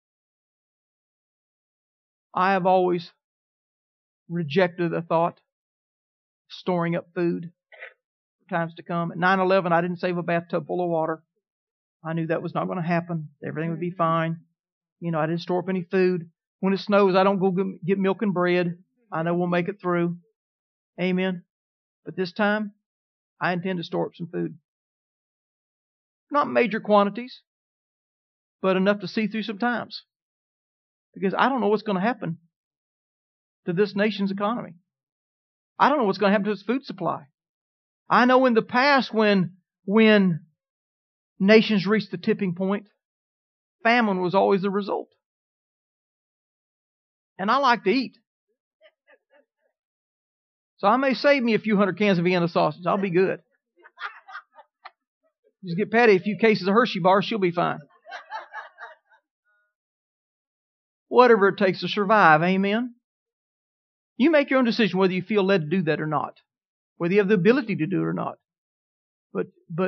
I have always rejected the thought of storing up food for times to come. At 9/11, I didn't save a bathtub full of water. I knew that was not going to happen. Everything would be fine. I didn't store up any food. When it snows, I don't go get milk and bread. I know we'll make it through. Amen. But this time, I intend to store up some food. Not major quantities, but enough to see through some times. Because I don't know what's going to happen to this nation's economy. I don't know what's going to happen to its food supply. I know in the past when nations reached the tipping point, famine was always the result. And I like to eat. So I may save me a few hundred cans of Vienna sausage. I'll be good. Just get Patty a few cases of Hershey bars, she'll be fine. Whatever it takes to survive, amen? You make your own decision whether you feel led to do that or not. Whether you have the ability to do it or not. But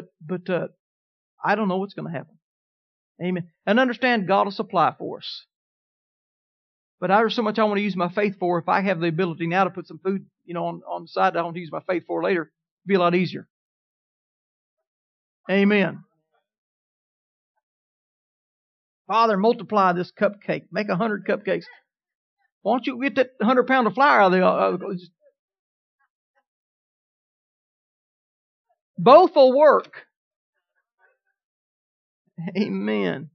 I don't know what's going to happen. Amen. And understand God will supply for us. But there's so much I want to use my faith for. If I have the ability now to put some food, on the side that I want to use my faith for later, it'll be a lot easier. Amen. Father, multiply this cupcake. Make 100 cupcakes. Why don't you get that 100 pound of flour out of there? Both will work. Amen.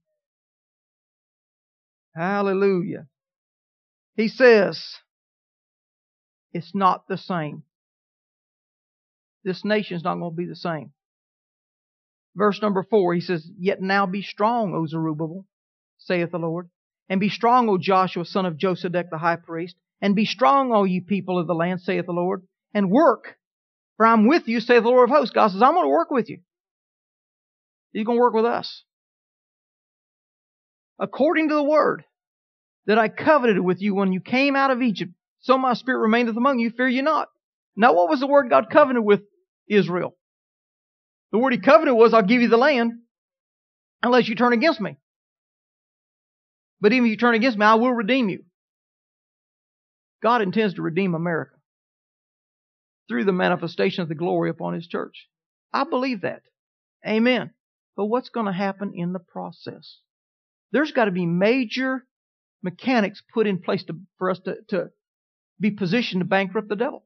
Hallelujah. He says, it's not the same. This nation's not going to be the same. Verse number 4, he says, Yet now be strong, O Zerubbabel, saith the Lord. And be strong, O Joshua, son of Josedech the high priest. And be strong, O ye people of the land, saith the Lord. And work, for I'm with you, saith the Lord of hosts. God says, I'm going to work with you. He's going to work with us. According to the word that I covenanted with you when you came out of Egypt, so my spirit remaineth among you, fear ye not. Now what was the word God covenanted with Israel? The word He covenanted was, I'll give you the land unless you turn against me. But even if you turn against me, I will redeem you. God intends to redeem America through the manifestation of the glory upon His church. I believe that. Amen. But what's going to happen in the process? There's got to be major mechanics put in place for us to be positioned to bankrupt the devil.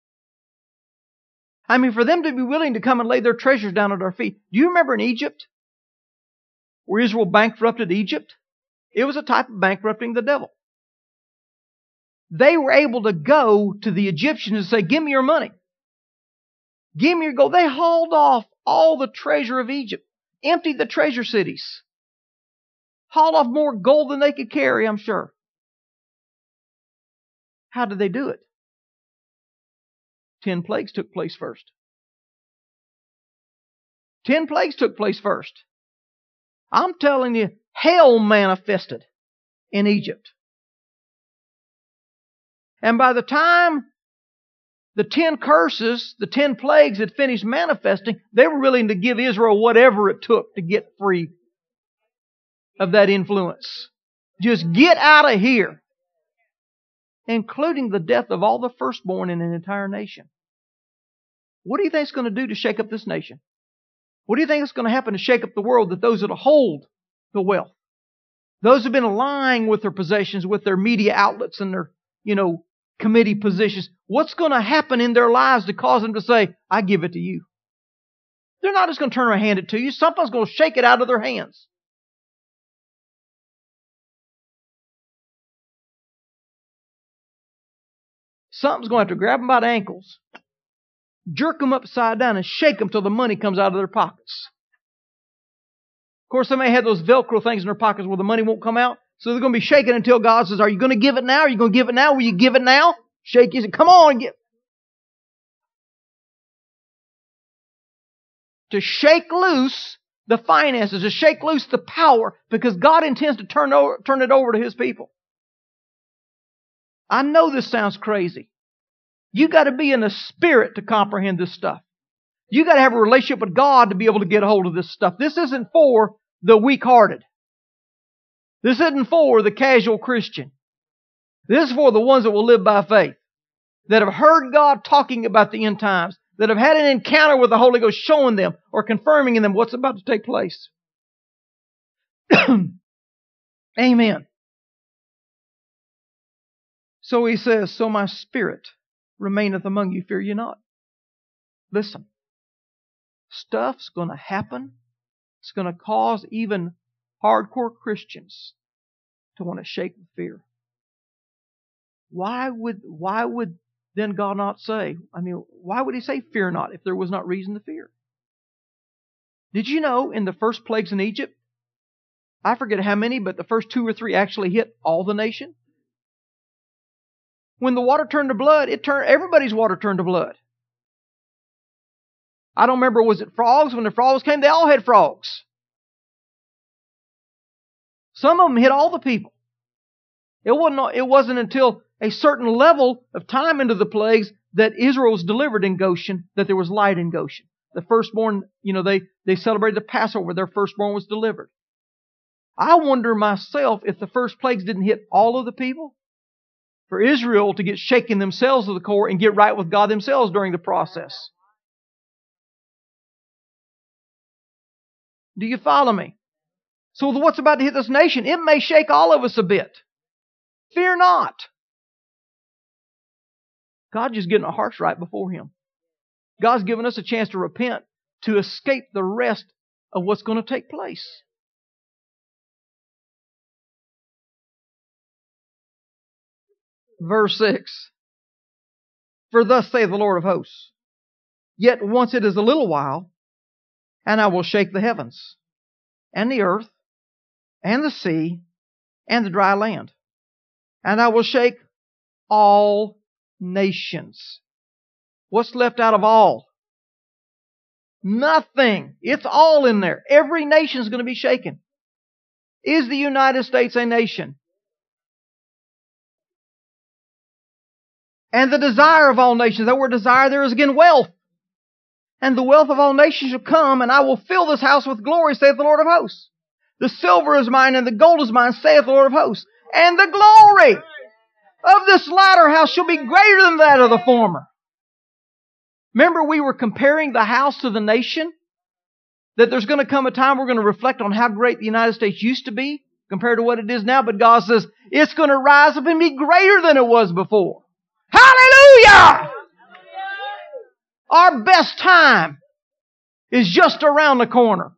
I mean, for them to be willing to come and lay their treasures down at our feet. Do you remember in Egypt, where Israel bankrupted Egypt? It was a type of bankrupting the devil. They were able to go to the Egyptians and say, give me your money. Give me your gold. They hauled off all the treasure of Egypt, emptied the treasure cities, hauled off more gold than they could carry, I'm sure. How did they do it? 10 plagues took place first. 10 plagues took place first. I'm telling you, hell manifested in Egypt. And by the time the 10 curses, the 10 plagues had finished manifesting, they were willing to give Israel whatever it took to get free of that influence. Just get out of here. Including the death of all the firstborn in an entire nation. What do you think it's going to do to shake up this nation? What do you think is going to happen to shake up the world? That those that hold the wealth, those who've been lying with their possessions, with their media outlets and their, committee positions, what's going to happen in their lives to cause them to say, I give it to you? They're not just going to turn around and hand it to you. Something's going to shake it out of their hands. Something's going to have to grab them by the ankles, jerk them upside down, and shake them till the money comes out of their pockets. Of course, they may have those Velcro things in their pockets where the money won't come out. So they're going to be shaking until God says, are you going to give it now? Are you going to give it now? Will you give it now? Shake you. Say, come on, give. To shake loose the finances, to shake loose the power, because God intends to turn it over to His people. I know this sounds crazy. You got to be in the Spirit to comprehend this stuff. You got to have a relationship with God to be able to get a hold of this stuff. This isn't for the weak-hearted. This isn't for the casual Christian. This is for the ones that will live by faith, that have heard God talking about the end times, that have had an encounter with the Holy Ghost showing them or confirming in them what's about to take place. Amen. So he says, so my spirit remaineth among you, fear ye not. Listen, stuff's going to happen. It's going to cause even hardcore Christians to want to shake with fear. Why would then God not say, why would He say fear not if there was not reason to fear? Did you know in the first plagues in Egypt, I forget how many, but the first 2 or 3 actually hit all the nation? When the water turned to blood, everybody's water turned to blood. I don't remember, was it frogs? When the frogs came, they all had frogs. Some of them hit all the people. It wasn't until a certain level of time into the plagues that Israel was delivered in Goshen, that there was light in Goshen. The firstborn, they celebrated the Passover. Their firstborn was delivered. I wonder myself if the first plagues didn't hit all of the people, for Israel to get shaken themselves to the core and get right with God themselves during the process. Do you follow me? So what's about to hit this nation, it may shake all of us a bit. Fear not. God's just getting our hearts right before Him. God's given us a chance to repent, to escape the rest of what's going to take place. Verse 6. For thus saith the Lord of hosts, yet once it is a little while, and I will shake the heavens, and the earth, and the sea, and the dry land. And I will shake all nations. What's left out of all? Nothing. It's all in there. Every nation is going to be shaken. Is the United States a nation? And the desire of all nations. That word desire there is again wealth. And the wealth of all nations shall come, and I will fill this house with glory, saith the Lord of hosts. The silver is mine, and the gold is mine, saith the Lord of hosts. And the glory of this latter house shall be greater than that of the former. Remember, we were comparing the house to the nation? That there's going to come a time we're going to reflect on how great the United States used to be compared to what it is now. But God says it's going to rise up and be greater than it was before. Hallelujah! Our best time is just around the corner.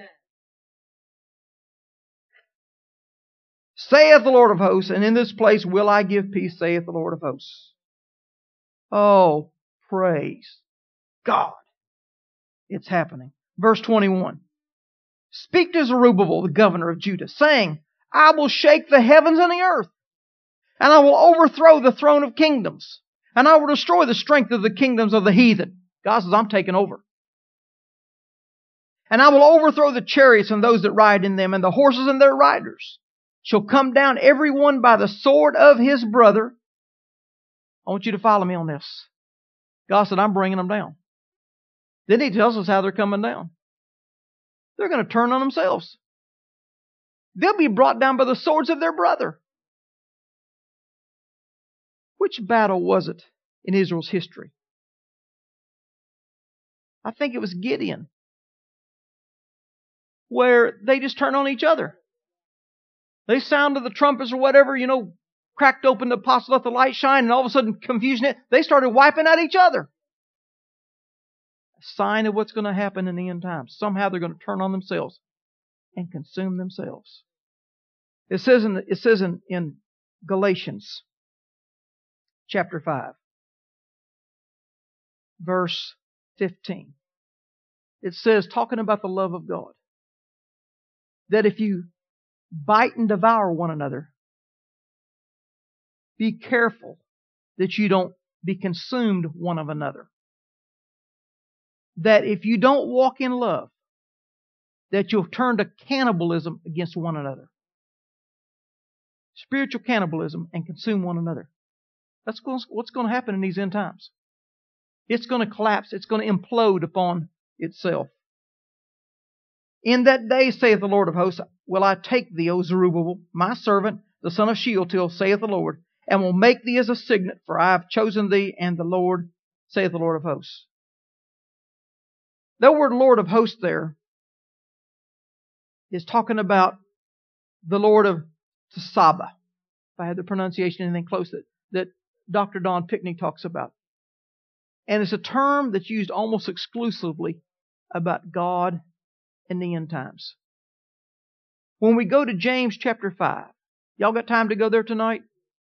Saith the Lord of hosts, and in this place will I give peace, saith the Lord of hosts. Oh, praise God. It's happening. Verse 21. Speak to Zerubbabel, the governor of Judah, saying, I will shake the heavens and the earth, and I will overthrow the throne of kingdoms, and I will destroy the strength of the kingdoms of the heathen. God says, I'm taking over. And I will overthrow the chariots and those that ride in them, and the horses and their riders shall come down every one by the sword of his brother. I want you to follow me on this. God said, I'm bringing them down. Then He tells us how they're coming down. They're going to turn on themselves. They'll be brought down by the swords of their brother. Which battle was it in Israel's history? I think it was Gideon, where they just turned on each other. They sounded the trumpets or whatever, cracked open the apostle, let the light shine, and all of a sudden confusion hit. They started wiping out each other. A sign of what's going to happen in the end times. Somehow they're going to turn on themselves and consume themselves. It says in Galatians chapter 5, verse 15. It says, talking about the love of God, that if you bite and devour one another, be careful that you don't be consumed one of another. That if you don't walk in love, that you'll turn to cannibalism against one another. Spiritual cannibalism and consume one another. That's what's going to happen in these end times. It's going to collapse. It's going to implode upon itself. In that day, saith the Lord of hosts, will I take thee, O Zerubbabel, my servant, the son of Shealtiel, saith the Lord, and will make thee as a signet, for I have chosen thee, and the Lord, saith the Lord of hosts. The word Lord of hosts there is talking about the Lord of Tsaba. If I had the pronunciation anything close that Dr. Don Pickney talks about. And it's a term that's used almost exclusively about God in the end times. When we go to James chapter 5, y'all got time to go there tonight?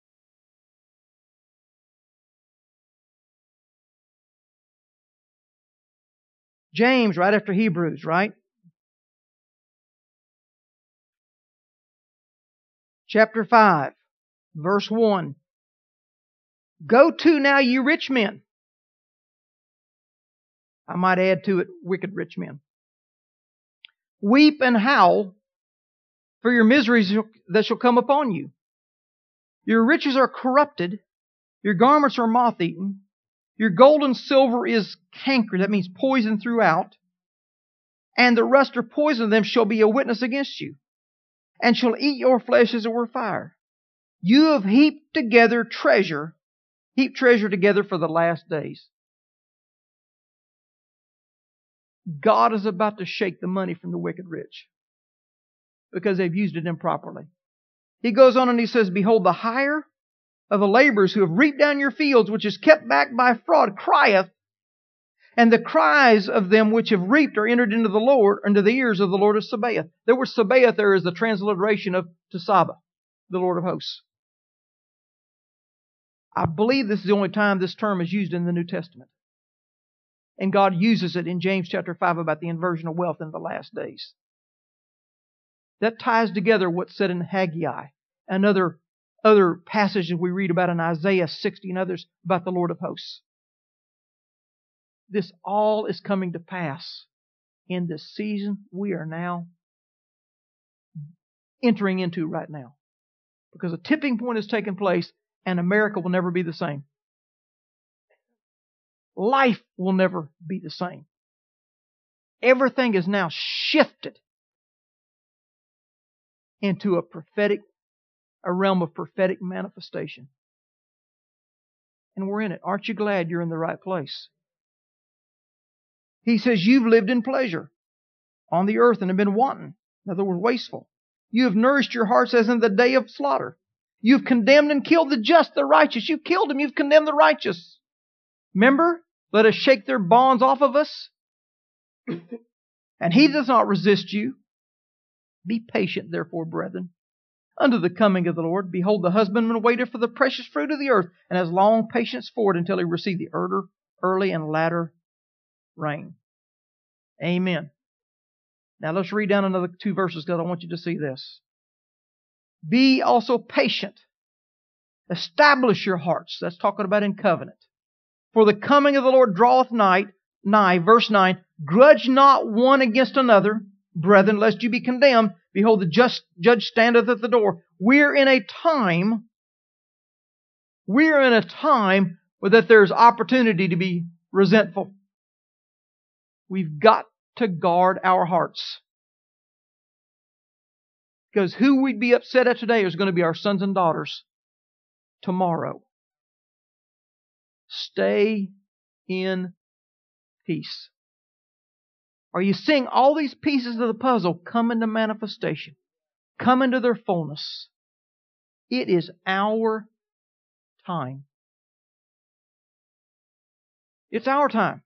James, right after Hebrews, right? Chapter 5, verse 1. Go to now, ye rich men. I might add to it, wicked rich men. Weep and howl for your miseries that shall come upon you. Your riches are corrupted. Your garments are moth-eaten. Your gold and silver is cankered. That means poisoned throughout. And the rust or poison of them shall be a witness against you, and shall eat your flesh as it were fire. You have heaped treasure together for the last days. God is about to shake the money from the wicked rich because they've used it improperly. He goes on and he says, behold, the hire of the laborers who have reaped down your fields, which is kept back by fraud, crieth, and the cries of them which have reaped are entered into the Lord, into the ears of the Lord of Sabaoth. The word Sabaoth there is the transliteration of Tesaba, the Lord of hosts. I believe this is the only time this term is used in the New Testament. And God uses it in James chapter 5 about the inversion of wealth in the last days. That ties together what's said in Haggai and other passages we read about in Isaiah 60 and others about the Lord of hosts. This all is coming to pass in this season we are now entering into right now. Because a tipping point has taken place and America will never be the same. Life will never be the same. Everything is now shifted into a realm of prophetic manifestation. And we're in it. Aren't you glad you're in the right place? He says, you've lived in pleasure on the earth and have been wanton. In other words, wasteful. You have nourished your hearts as in the day of slaughter. You've condemned and killed the just, the righteous. You've killed them. You've condemned the righteous. Remember? Let us shake their bonds off of us. And He does not resist you. Be patient, therefore, brethren, unto the coming of the Lord. Behold, the husbandman waiteth for the precious fruit of the earth, and has long patience for it until he receive the early and latter rain. Amen. Now let's read down another 2 verses because I want you to see this. Be also patient. Establish your hearts. That's talking about in covenant. For the coming of the Lord draweth nigh. Verse 9. Grudge not one against another, brethren, lest you be condemned. Behold, the just judge standeth at the door. We're in a time where that there's opportunity to be resentful. We've got to guard our hearts. Because who we'd be upset at today is going to be our sons and daughters tomorrow. Stay in peace. Are you seeing all these pieces of the puzzle come into manifestation? Come into their fullness? It is our time. It's our time.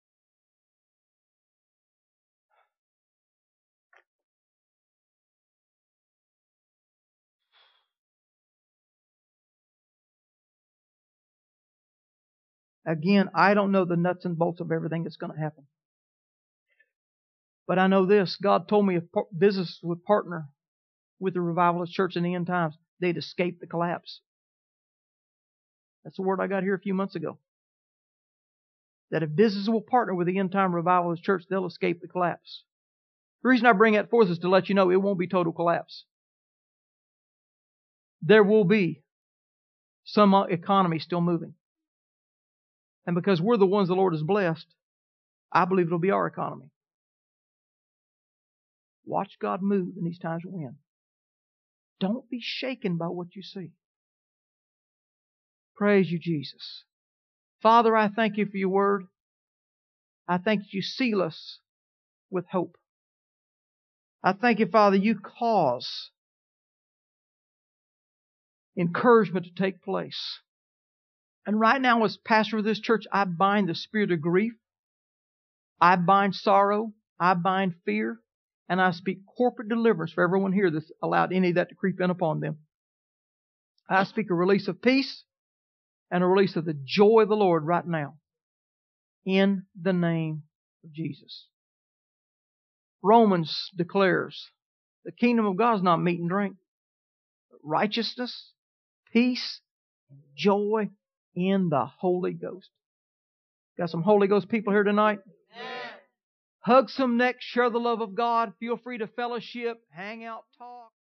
Again, I don't know the nuts and bolts of everything that's going to happen. But I know this. God told me if business would partner with the Revivalist Church in the end times, they'd escape the collapse. That's the word I got here a few months ago. That if business will partner with the end time Revivalist Church, they'll escape the collapse. The reason I bring that forth is to let you know it won't be total collapse. There will be some economy still moving. And because we're the ones the Lord has blessed, I believe it'll be our economy. Watch God move in these times we're in. Don't be shaken by what you see. Praise you, Jesus. Father, I thank you for your word. I thank you seal us with hope. I thank you, Father, you cause encouragement to take place. And right now, as pastor of this church, I bind the spirit of grief. I bind sorrow. I bind fear. And I speak corporate deliverance for everyone here that's allowed any of that to creep in upon them. I speak a release of peace and a release of the joy of the Lord right now. In the name of Jesus. Romans declares the kingdom of God is not meat and drink, but righteousness, peace, and joy in the Holy Ghost. Got some Holy Ghost people here tonight? Hug some necks, share the love of God. Feel free to fellowship, hang out, talk.